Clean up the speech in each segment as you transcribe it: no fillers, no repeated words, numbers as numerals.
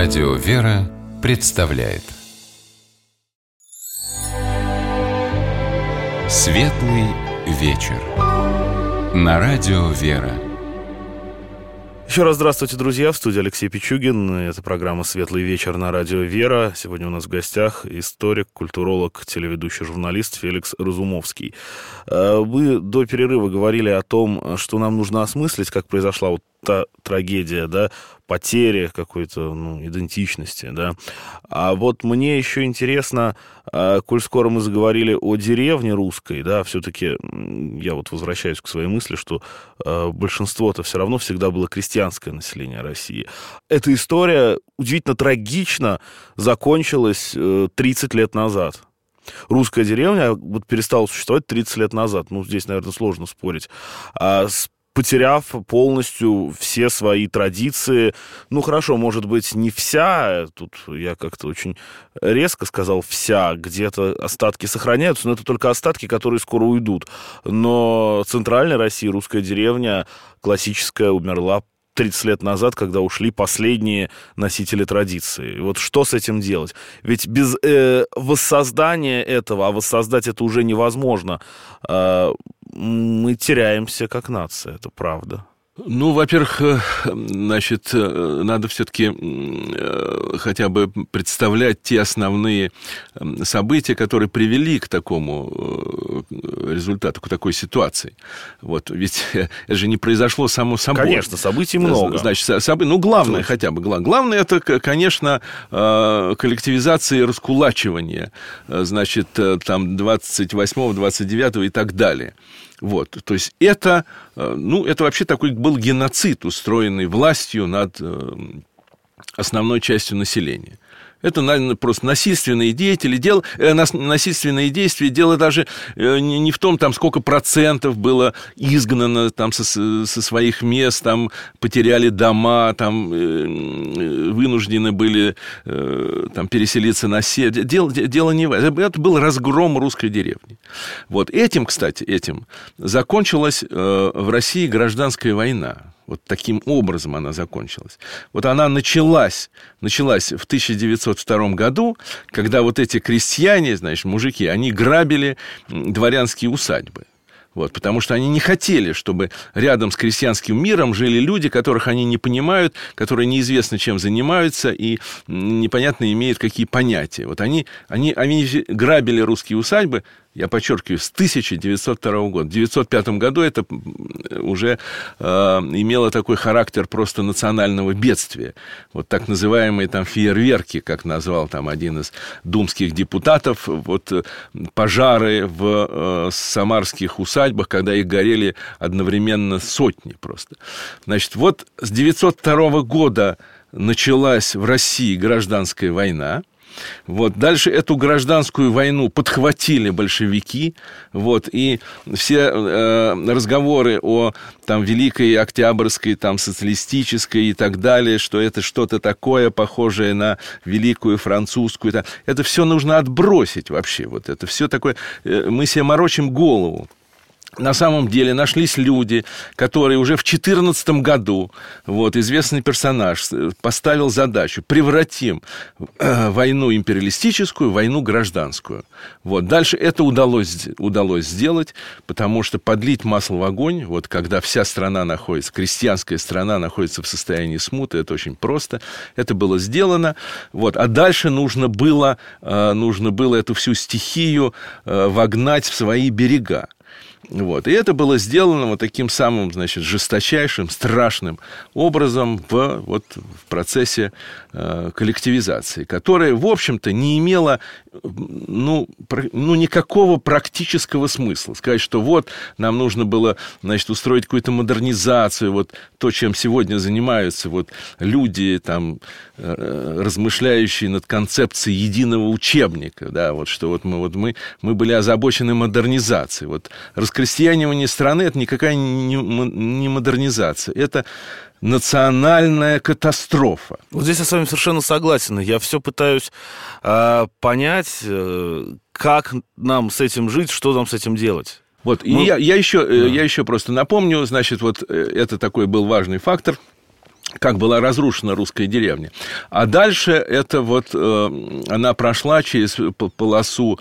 Радио «Вера» представляет Светлый вечер на Радио «Вера». Еще раз здравствуйте, друзья. В студии Алексей Пичугин. Это программа «Светлый вечер» на Радио «Вера». Сегодня у нас в гостях историк, культуролог, телеведущий, журналист Феликс Разумовский. Вы до перерыва говорили о том, что нам нужно осмыслить, как произошла вот та трагедия, да, потери какой-то, идентичности, да. А вот мне еще интересно, коль скоро мы заговорили о деревне русской, да, все-таки я вот возвращаюсь к своей мысли, что большинство-то все равно всегда было крестьянское население России. Эта история удивительно трагично закончилась 30 лет назад. Русская деревня вот перестала существовать 30 лет назад. Здесь, наверное, сложно спорить. Потеряв полностью все свои традиции. Хорошо, может быть, не вся, тут я как-то очень резко сказал «вся», где-то остатки сохраняются, но это только остатки, которые скоро уйдут. Но центральная Россия, русская деревня классическая, умерла 30 лет назад, когда ушли последние носители традиции. Вот что с этим делать? Ведь без воссоздания этого, а воссоздать это уже невозможно, мы теряемся как нация, это правда. Во-первых, надо все-таки хотя бы представлять те основные события, которые привели к такому результату, к такой ситуации. Ведь это же не произошло само собой. Конечно, событий много. Главное хотя бы. Главное, это, конечно, коллективизация и раскулачивание, 28-го, 29-го и так далее. То есть это вообще такой был геноцид, устроенный властью над основной частью населения. Это, наверное, просто насильственные действия. Дело даже не в том, сколько процентов было изгнано со своих мест, потеряли дома, вынуждены были переселиться на север. Дело не в этом. Это был разгром русской деревни. Этим закончилась в России гражданская война. Таким образом она закончилась. Она началась в 1902 году, когда эти крестьяне, мужики, они грабили дворянские усадьбы. Потому что они не хотели, чтобы рядом с крестьянским миром жили люди, которых они не понимают, которые неизвестно чем занимаются и непонятно имеют какие понятия. Они грабили русские усадьбы, я подчеркиваю, с 1902 года. В 1905 году это уже имело такой характер просто национального бедствия. Так называемые фейерверки, как назвал один из думских депутатов, пожары в самарских усадьбах, когда их горели одновременно сотни просто. С 1902 года началась в России гражданская война. Дальше эту гражданскую войну подхватили большевики, и все разговоры о Великой Октябрьской, социалистической и так далее, что это что-то такое, похожее на Великую Французскую, это все нужно отбросить вообще, это все такое, мы себе морочим голову. На самом деле нашлись люди, которые уже в 2014 году, известный персонаж, поставил задачу: превратим войну империалистическую в войну гражданскую. Дальше это удалось сделать, потому что подлить масло в огонь, когда вся страна находится, крестьянская страна находится в состоянии смуты, это очень просто, это было сделано. А дальше нужно было эту всю стихию вогнать в свои берега. И это было сделано таким самым, жесточайшим, страшным образом в процессе коллективизации, которая, в общем-то, не имела никакого практического смысла. Сказать, что нам нужно было, устроить какую-то модернизацию, то, чем сегодня занимаются люди, размышляющие над концепцией единого учебника, да, что мы были озабочены модернизацией. Раскрестьянивание страны – это никакая не модернизация, это национальная катастрофа. Здесь я с вами совершенно согласен. Я все пытаюсь понять, как нам с этим жить, что нам с этим делать. И я еще просто напомню, это такой был важный фактор, как была разрушена русская деревня. А дальше это вот она прошла через полосу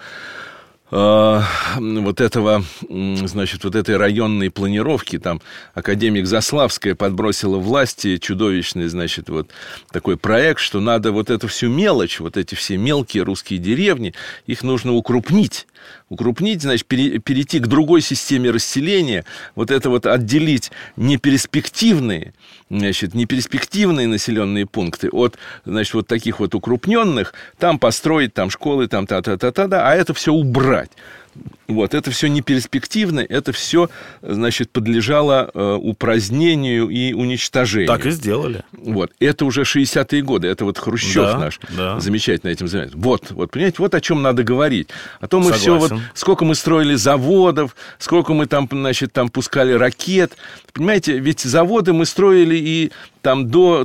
вот этого, значит, вот этой районной планировки, там академик Заславская подбросила власти чудовищный, значит, вот такой проект, что надо вот эту всю мелочь, вот эти все мелкие русские деревни, их нужно укрупнить, значит, перейти к другой системе расселения, вот это вот отделить неперспективные населенные пункты от, значит, вот таких вот укрупненных, там построить, там школы, там та-та-та-та-та, а это все убрать. Вот, это все неперспективно, это все, значит, подлежало упразднению и уничтожению. Так и сделали. Вот, это уже 60-е годы, это вот Хрущев наш замечательно этим занимается. Вот, понимаете, вот о чем надо говорить. А то мы все, вот, сколько мы строили заводов, сколько мы там, значит, там пускали ракет. Понимаете, ведь заводы мы строили и там до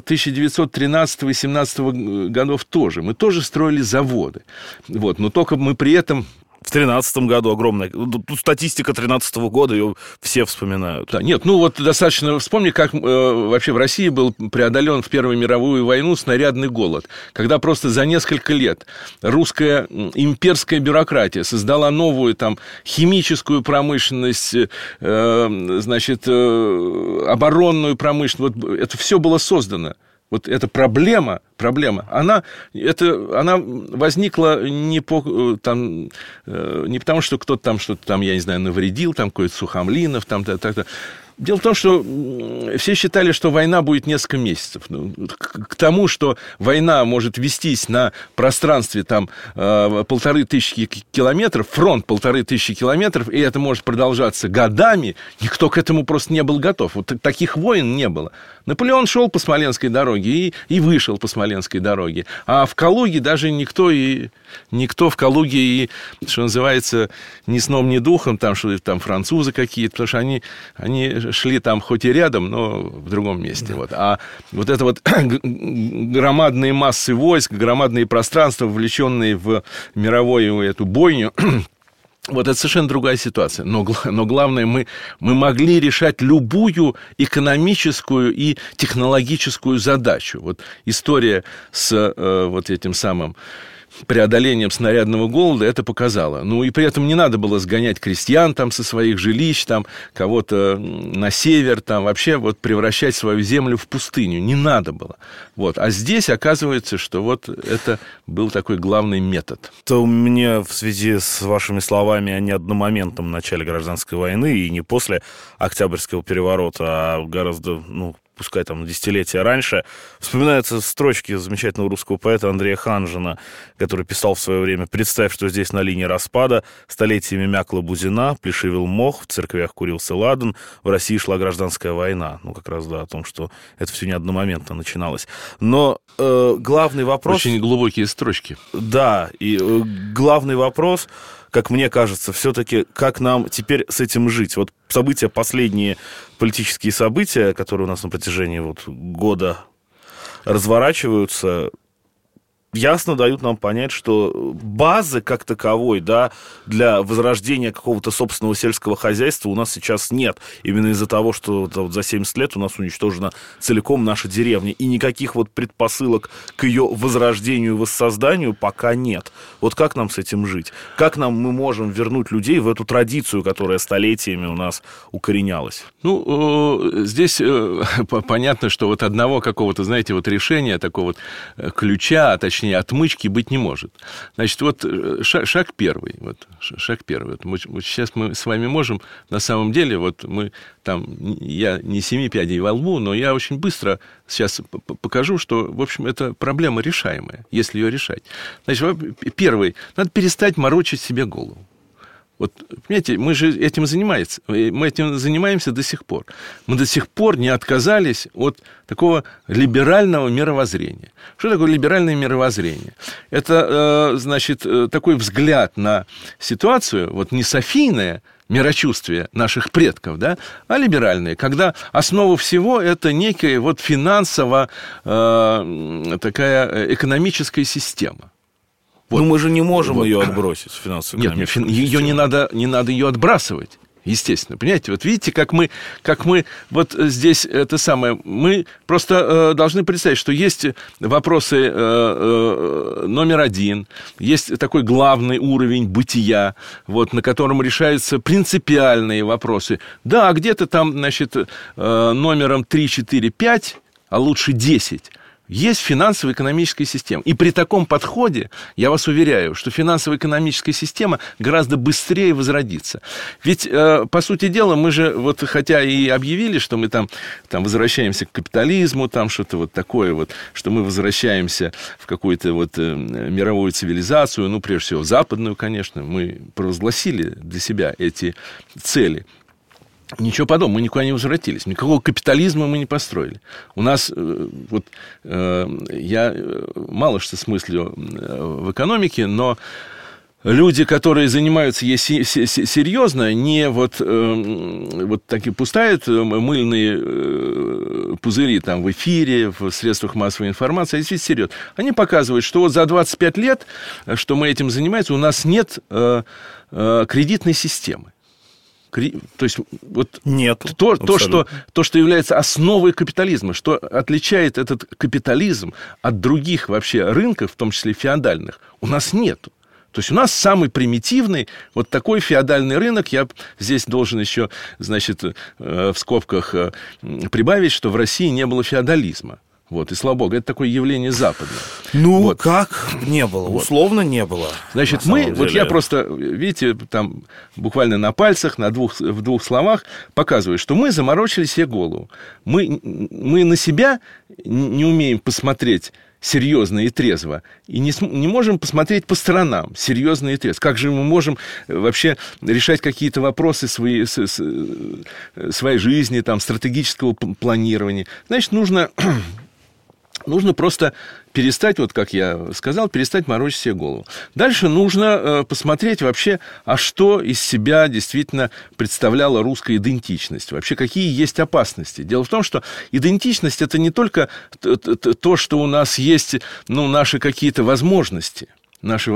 1913-18 годов тоже. Мы тоже строили заводы. Вот, но только мы при этом... В 2013 году огромная... Тут статистика 2013 года, ее все вспоминают. Да, нет, ну вот достаточно вспомни, как вообще в России был преодолен в Первую мировую войну снарядный голод, когда просто за несколько лет русская имперская бюрократия создала новую там химическую промышленность, значит, оборонную промышленность. Вот это все было создано. Вот эта проблема, она возникла не потому, что кто-то там что-то там, я не знаю, навредил, там какой-то Сухомлинов, там, так-то. Дело в том, что все считали, что война будет несколько месяцев. К тому, что война может вестись на пространстве там 1500 километров, фронт 1500 километров, и это может продолжаться годами, никто к этому просто не был готов. Вот таких войн не было. Наполеон шел по Смоленской дороге и вышел по Смоленской дороге. А в Калуге даже никто в Калуге и, что называется, ни сном, ни духом, там, что там французы какие-то, потому что они шли там хоть и рядом, но в другом месте. Вот. А вот это вот громадные массы войск, громадные пространства, вовлеченные в мировую эту бойню, вот это совершенно другая ситуация. Но главное, мы могли решать любую экономическую и технологическую задачу. Вот история с вот этим самым преодолением снарядного голода это показало. Ну, и при этом не надо было сгонять крестьян там со своих жилищ, там, кого-то на север, там, вообще вот превращать свою землю в пустыню. Не надо было. Вот. А здесь оказывается, что вот это был такой главный метод. То мне в связи с вашими словами о неодномоментном начале гражданской войны и не после Октябрьского переворота, а гораздо, пускай там десятилетия раньше, вспоминаются строчки замечательного русского поэта Андрея Ханжина, который писал в свое время: «Представь, что здесь на линии распада столетиями мякла бузина, плешивел мох, в церквях курился ладан, в России шла гражданская война». Как раз, о том, что это все не одномоментно начиналось. Но главный вопрос... Очень глубокие строчки. Да, и главный вопрос, как мне кажется, все-таки, как нам теперь с этим жить? Вот последние политические события, которые у нас на протяжении года разворачиваются, ясно дают нам понять, что базы как таковой, для возрождения какого-то собственного сельского хозяйства у нас сейчас нет. Именно из-за того, что за 70 лет у нас уничтожена целиком наша деревня. И никаких предпосылок к ее возрождению, воссозданию пока нет. Вот как нам с этим жить? Как мы можем вернуть людей в эту традицию, которая столетиями у нас укоренялась? Здесь понятно, что одного какого-то, решения, такого ключа, а точнее отмычки быть не может. Значит, шаг первый. Сейчас мы с вами можем, на самом деле, я не 7 пядей во лбу, но я очень быстро сейчас покажу, что, в общем, это проблема решаемая, если ее решать. Значит, первый, надо перестать морочить себе голову. Понимаете, мы же этим занимаемся до сих пор. Мы до сих пор не отказались от такого либерального мировоззрения. Что такое либеральное мировоззрение? Это, такой взгляд на ситуацию, не софийное мирочувствие наших предков, а либеральное, когда основа всего это некая финансово такая экономическая система. Мы же не можем ее отбросить, финансовую. Нет, ее не надо ее отбрасывать. Естественно, понимаете, вот видите, как мы вот здесь это самое, мы просто должны представить, что есть вопросы номер один, есть такой главный уровень бытия, вот, на котором решаются принципиальные вопросы. Да, где-то там, значит, номером 3, 4, 5, а лучше 10, есть финансово-экономическая система. И при таком подходе, я вас уверяю, что финансово-экономическая система гораздо быстрее возродится. Ведь, по сути дела, мы же, вот, хотя и объявили, что мы там возвращаемся к капитализму, там что-то вот такое вот, что мы возвращаемся в какую-то вот мировую цивилизацию, ну, прежде всего, западную, конечно, мы провозгласили для себя эти цели. Ничего подобного, мы никуда не возвратились, никакого капитализма мы не построили. У нас, вот, я мало что смыслю в экономике, но люди, которые занимаются серьезно, не вот такие пускают мыльные пузыри там в эфире, в средствах массовой информации, а действительно серьезно. Они показывают, что вот за 25 лет, что мы этим занимаемся, у нас нет кредитной системы. То есть вот нет, то, что является основой капитализма, что отличает этот капитализм от других вообще рынков, в том числе феодальных, у нас нету. То есть у нас самый примитивный вот такой феодальный рынок. Я здесь должен еще, значит, в скобках прибавить, что в России не было феодализма. Вот, и слава богу, это такое явление западное. Ну, вот. как не было? Вот. Условно не было. Значит, вот я просто, видите, там буквально на пальцах, в двух словах показываю, что мы заморочили себе голову. Мы на себя не умеем посмотреть серьезно и трезво, и не можем посмотреть по сторонам серьезно и трезво. Как же мы можем вообще решать какие-то вопросы своей жизни, там, стратегического планирования? Значит, нужно просто перестать, вот как я сказал, перестать морочить себе голову. Дальше нужно посмотреть вообще, а что из себя действительно представляла русская идентичность. Вообще, какие есть опасности. Дело в том, что идентичность – это не только то, что у нас есть, ну, наши какие-то возможности, наши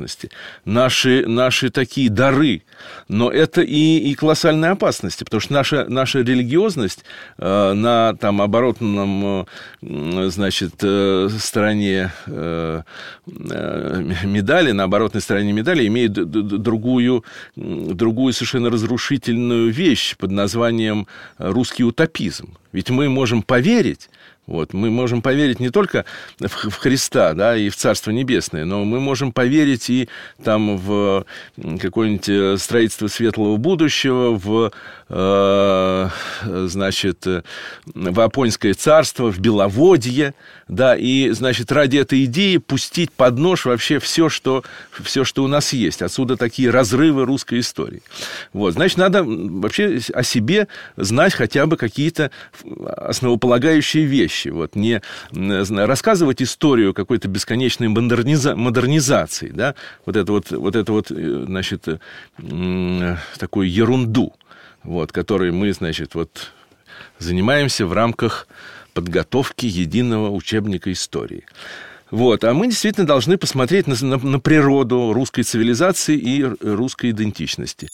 такие дары, но это и колоссальные опасности, потому что наша религиозность на там оборотном, значит, стороне медали, на оборотной стороне медали имеет другую совершенно разрушительную вещь под названием русский утопизм. Ведь мы можем поверить, мы можем поверить не только в Христа, да, и в Царство Небесное, но мы можем поверить и там в какое-нибудь строительство светлого будущего, значит, в Апонское царство, в Беловодье, да, и, значит, ради этой идеи пустить под нож вообще все, что у нас есть. Отсюда такие разрывы русской истории. Вот, значит, надо вообще о себе знать хотя бы какие-то основополагающие вещи. Вот, не рассказывать историю какой-то бесконечной модернизации, да, вот это, значит, такую ерунду, вот, которой мы, значит, вот, занимаемся в рамках подготовки единого учебника истории. Вот, а мы действительно должны посмотреть на природу русской цивилизации и русской идентичности.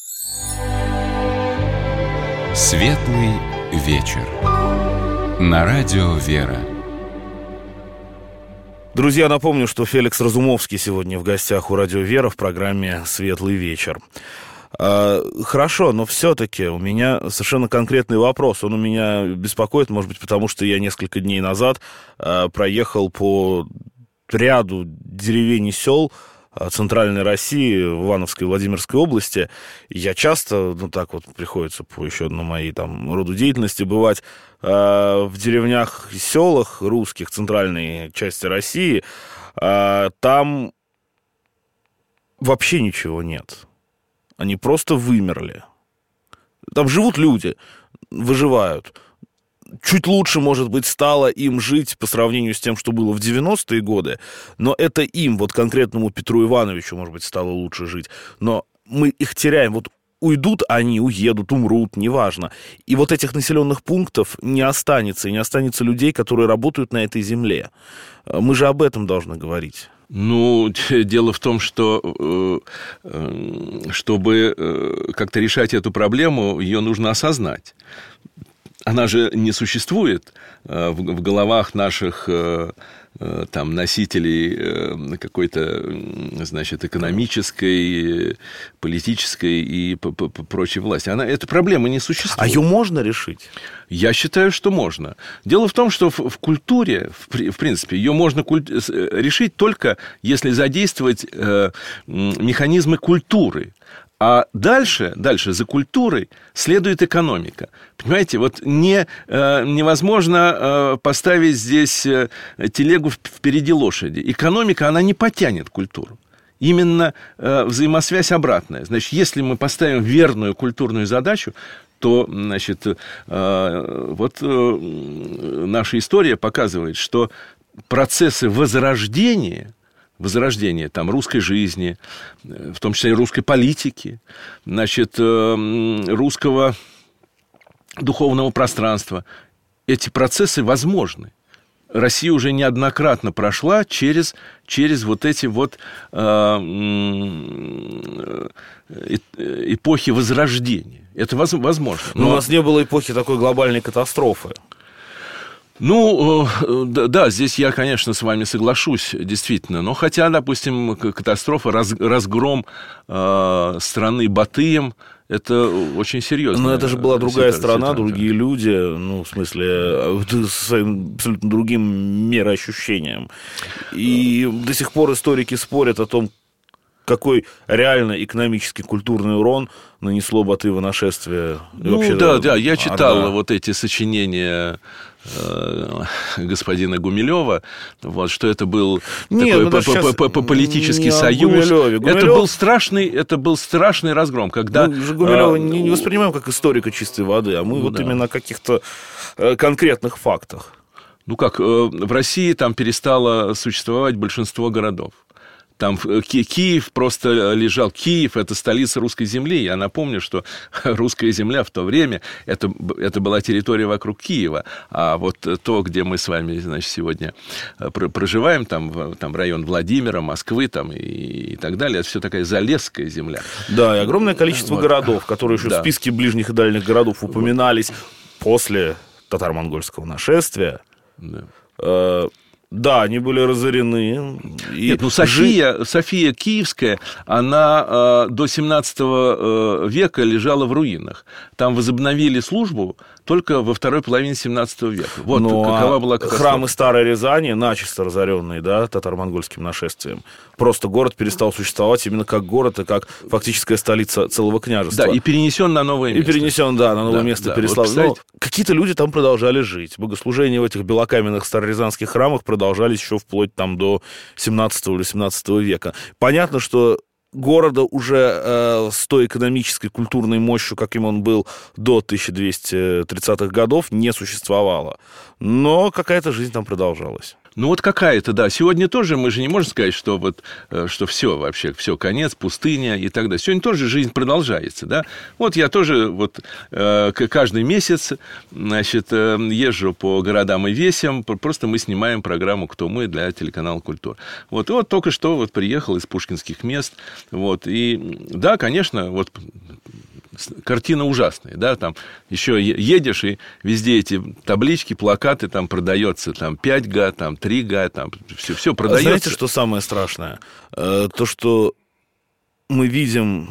Светлый вечер. На радио «Вера». Друзья, напомню, что Феликс Разумовский сегодня в гостях у радио «Вера» в программе «Светлый вечер». Хорошо, но все-таки у меня совершенно конкретный вопрос. Он у меня беспокоит, может быть, потому что я несколько дней назад проехал по ряду деревень и сел Центральной России, в Ивановской и Владимирской области. Я часто, так вот приходится по еще одной моей там роду деятельности бывать в деревнях и селах русских центральной части России. Там вообще ничего нет. Они просто вымерли. Там живут люди, выживают. Чуть лучше, может быть, стало им жить по сравнению с тем, что было в 90-е годы, но это им, вот конкретному Петру Ивановичу, может быть, стало лучше жить. Но мы их теряем. Вот уйдут они, уедут, умрут, неважно. И вот этих населенных пунктов не останется, и не останется людей, которые работают на этой земле. Мы же об этом должны говорить. Ну, дело в том, что чтобы как-то решать эту проблему, ее нужно осознать. Она же не существует в головах наших там, носителей какой-то, значит, экономической, политической и прочей власти. Эта проблема не существует. А ее можно решить? Я считаю, что можно. Дело в том, что в культуре, в принципе, ее можно решить только если задействовать механизмы культуры. А дальше за культурой следует экономика. Понимаете, вот невозможно поставить здесь телегу впереди лошади. Экономика, она не потянет культуру. Именно взаимосвязь обратная. Значит, если мы поставим верную культурную задачу, то, значит, вот наша история показывает, что процессы возрождения там, русской жизни, в том числе и русской политики, значит, русского духовного пространства, эти процессы возможны. Россия уже неоднократно прошла через вот эти вот эпохи возрождения. Это возможно. Но у нас не было эпохи такой глобальной катастрофы. Ну, да, здесь я, конечно, с вами соглашусь, действительно. Но хотя, допустим, катастрофа, разгром страны Батыем, это очень серьезно. Но это же была другая страна, другие люди, ну, в смысле, с своим абсолютно другим мироощущением. И до сих пор историки спорят о том, какой реально экономический, культурный урон нанесло Батыево нашествие. Ну, вообще, да, я читал вот эти сочинения господина Гумилева, вот, что это был такой политический союз. Это был страшный разгром, когда... Мы же Гумилева не воспринимаем как историка чистой воды, а мы именно о каких-то конкретных фактах. Ну как, в России там перестало существовать большинство городов. Там Киев просто лежал. Киев – это столица русской земли. Я напомню, что русская земля в то время – это была территория вокруг Киева. А вот то, где мы с вами, значит, сегодня проживаем, там район Владимира, Москвы там, и так далее, это все такая залесская земля. Да, и огромное количество городов, которые еще в списке ближних и дальних городов упоминались после татаро-монгольского нашествия. Да, они были разорены. Нет, ну София Киевская, она до 17 века лежала в руинах. Там возобновили службу только во второй половине 17 века. Вот какова была катастрофа. Храмы Старой Рязани, начисто разоренные, да, татаро-монгольским нашествием. Просто город перестал существовать именно как город и как фактическая столица целого княжества. Да, и перенесен на новое место. И перенесен, на новое место переслал. Вот, какие-то люди там продолжали жить. Богослужения в этих белокаменных старорязанских храмах продолжались еще вплоть там до 17 или 17 века. Понятно, что города уже с той экономической, культурной мощью, каким он был до 1230-х годов, не существовало. Но какая-то жизнь там продолжалась. Ну, вот какая-то, да. Сегодня тоже мы же не можем сказать, что все вообще, все, конец, пустыня и так далее. Сегодня тоже жизнь продолжается, да. Вот я тоже каждый месяц, значит, езжу по городам и весям, просто мы снимаем программу «Кто мы» для телеканала «Культура». Вот, и вот только что приехал из пушкинских мест, вот, и, да, конечно, вот... Картина ужасная, да, там еще едешь, и везде эти таблички, плакаты, там продается там 5Г, там 3Г, там все продается. Знаете, что самое страшное? То, что мы видим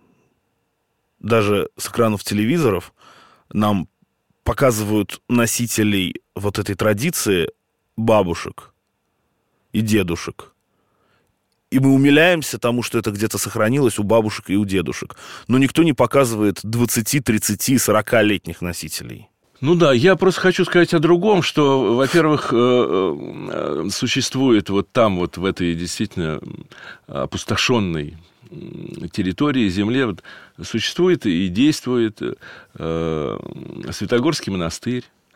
даже с экранов телевизоров, нам показывают носителей вот этой традиции бабушек и дедушек. И мы умиляемся тому, что это где-то сохранилось у бабушек и у дедушек. Но никто не показывает 20, 30, 40-летних носителей. Ну да, я просто хочу сказать о другом, что, во-первых, существует вот там, вот в этой действительно опустошенной территории, земле, вот, существует и действует Святогорский монастырь.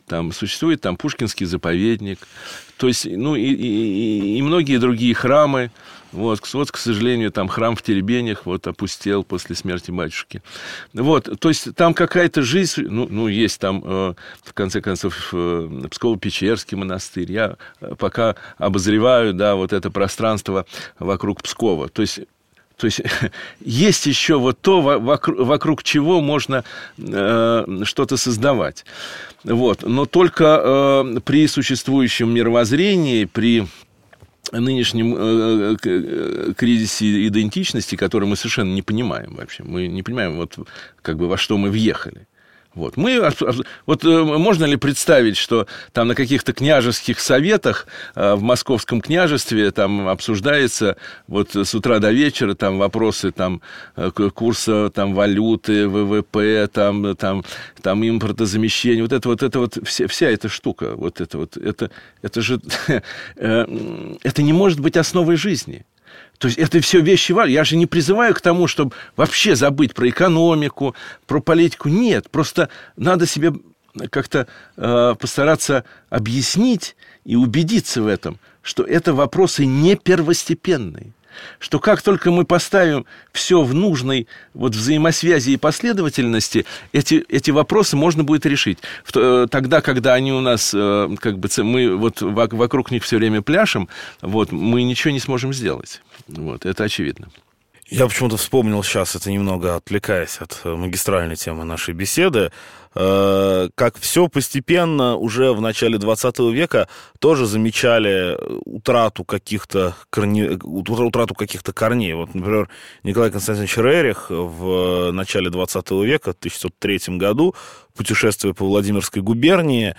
там существует там Пушкинский заповедник, то есть, ну, и многие другие храмы. Вот, к сожалению, там храм в Теребенях вот опустел после смерти батюшки. Вот, то есть там какая-то жизнь, ну есть там, в конце концов, Псково-Печерский монастырь. Я пока обозреваю, да, вот это пространство вокруг Пскова. То есть есть еще вот то, вокруг чего можно что-то создавать. Вот. Но только при существующем мировоззрении, при нынешнем кризисе идентичности, который мы совершенно не понимаем вообще. Мы не понимаем, вот, как бы, во что мы въехали. Вот. Вот можно ли представить, что там на каких-то княжеских советах в Московском княжестве там обсуждается вот с утра до вечера там вопросы там курса там валюты, ВВП, там импортозамещения, вот это вся эта штука, это же это не может быть основой жизни. То есть это все вещи важные. Я же не призываю к тому, чтобы вообще забыть про экономику, про политику. Нет, просто надо себе как-то постараться объяснить и убедиться в этом, что это вопросы не первостепенные. Что как только мы поставим все в нужной вот взаимосвязи и последовательности, эти вопросы можно будет решить. Тогда, когда они у нас, как бы, мы вот вокруг них все время пляшем, вот, мы ничего не сможем сделать. Вот, это очевидно. Я почему-то вспомнил сейчас, это немного отвлекаясь от магистральной темы нашей беседы, как все постепенно уже в начале 20 века тоже замечали утрату каких-то корней. Вот, например, Николай Константинович Рерих в начале 20 века, в 1903 году, путешествуя по Владимирской губернии,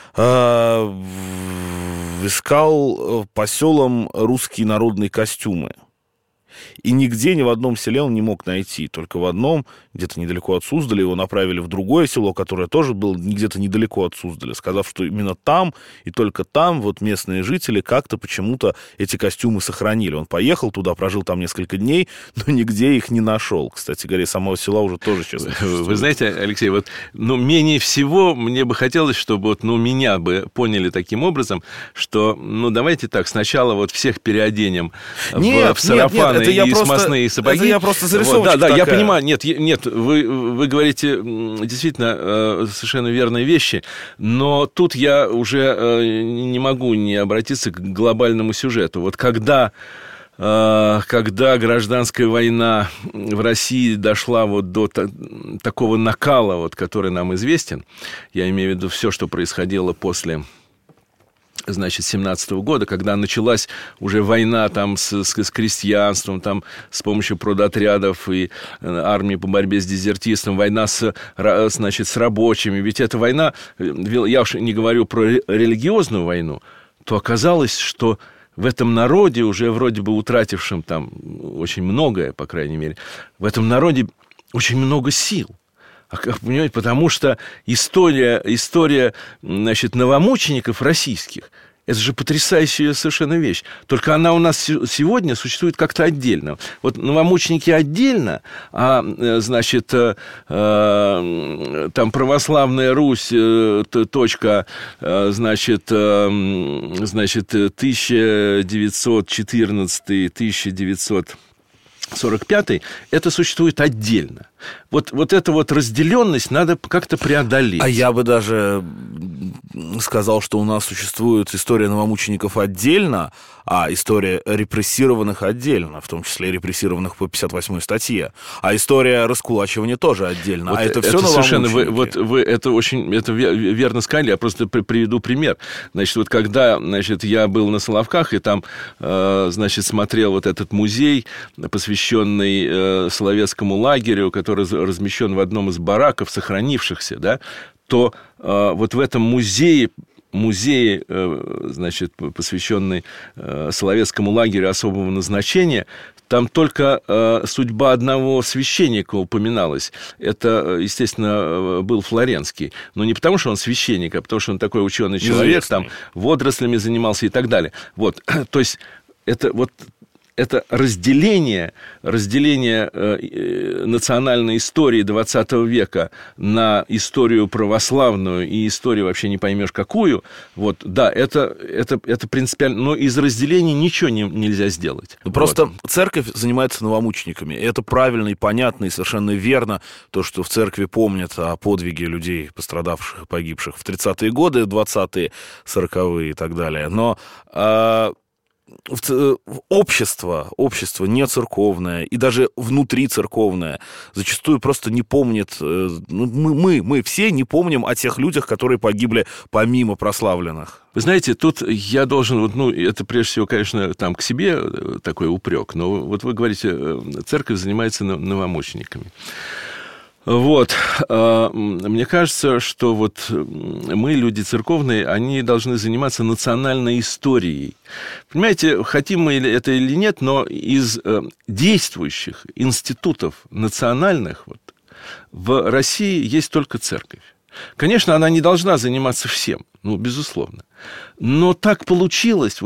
искал по селам русские народные костюмы. И нигде, ни в одном селе он не мог найти. Только в одном, где-то недалеко от Суздаля, его направили в другое село, которое тоже было где-то недалеко от Суздаля, сказав, что именно там и только там вот местные жители как-то почему-то эти костюмы сохранили. Он поехал туда, прожил там несколько дней, но нигде их не нашел. Кстати говоря, самого села уже тоже сейчас не существует. Вы знаете, Алексей, вот, менее всего мне бы хотелось, чтобы вот, меня бы поняли таким образом, что, давайте так, сначала вот всех переоденем в сарафаны и смазные сапоги. Это я просто зарисовочка да, такая. Я понимаю. Нет, вы говорите действительно совершенно верные вещи, но тут я уже не могу не обратиться к глобальному сюжету. Вот когда гражданская война в России дошла вот до такого накала, вот, который нам известен, я имею в виду все, что происходило после, значит, 17-го года, когда началась уже война там с крестьянством, там с помощью продотрядов и армии по борьбе с дезертирством, война с рабочими. Ведь эта война, я уж не говорю про религиозную войну, то оказалось, что в этом народе, уже вроде бы утратившем там очень многое, по крайней мере, в этом народе очень много сил. Понимаете, потому что история, значит, новомучеников российских, это же потрясающая совершенно вещь. Только она у нас сегодня существует как-то отдельно. Вот новомученики отдельно, а, значит, там православная Русь, точка, значит, 1914-1945, это существует отдельно. Вот эту вот разделенность надо как-то преодолеть. А я бы даже сказал, что у нас существует история новомучеников отдельно, а история репрессированных отдельно, в том числе репрессированных по 58-й статье. А история раскулачивания тоже отдельно. Вот а это все новомученики. Вы это верно сказали. Я просто приведу пример. Значит, вот когда, значит, я был на Соловках, и там, значит, смотрел вот этот музей, посвященный Соловецкому лагерю, который размещен в одном из бараков, сохранившихся, да, то вот в этом музее, значит, посвященный Соловецкому лагерю особого назначения, там только судьба одного священника упоминалась. Это, естественно, был Флоренский. Но не потому, что он священник, а потому, что он такой ученый человек, там водорослями занимался и так далее. Вот, то есть это вот это разделение национальной истории XX века на историю православную и историю вообще не поймешь какую, вот, да, это принципиально, но из разделения ничего нельзя сделать. Просто церковь занимается новомучениками, и это правильно и понятно, и совершенно верно, то, что в церкви помнят о подвиге людей, пострадавших, погибших в 30-е годы, 20-е, 40-е и так далее, но... Общество не церковное и даже внутрицерковное зачастую просто не помнит, мы все не помним о тех людях, которые погибли помимо прославленных. Вы знаете, тут я должен, это прежде всего, конечно, там к себе такой упрек, но вот вы говорите, церковь занимается новомучениками. Вот, мне кажется, что вот мы, люди церковные, они должны заниматься национальной историей. Понимаете, хотим мы это или нет, но из действующих институтов национальных вот, в России есть только церковь. Конечно, она не должна заниматься всем, безусловно. Но так получилось,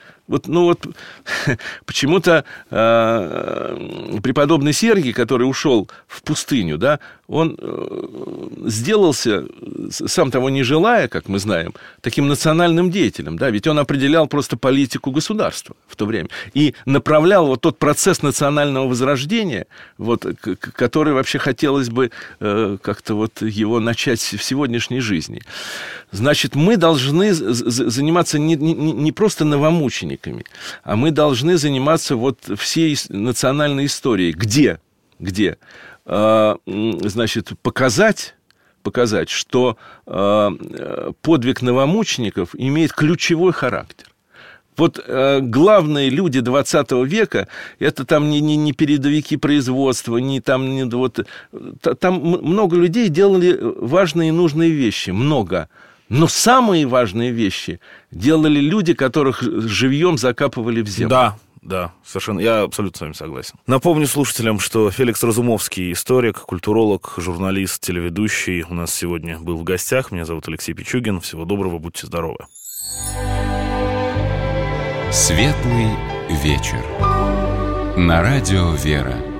почему-то преподобный Сергий, который ушел в пустыню, да, он сделался, сам того не желая, как мы знаем, таким национальным деятелем, да, ведь он определял просто политику государства в то время и направлял вот тот процесс национального возрождения, вот, который вообще хотелось бы как-то вот его начать в сегодняшней жизни. Значит, мы должны заниматься не просто новомучениками, а мы должны заниматься вот всей национальной историей. Где? Значит, показать, что подвиг новомучеников имеет ключевой характер. Вот главные люди XX века – это там не передовики производства, там много людей делали важные и нужные вещи, много. Но самые важные вещи делали люди, которых живьем закапывали в землю. Да, совершенно. Я абсолютно с вами согласен. Напомню слушателям, что Феликс Разумовский, историк, культуролог, журналист, телеведущий, у нас сегодня был в гостях. Меня зовут Алексей Пичугин. Всего доброго, будьте здоровы. Светлый вечер. На радио «Вера».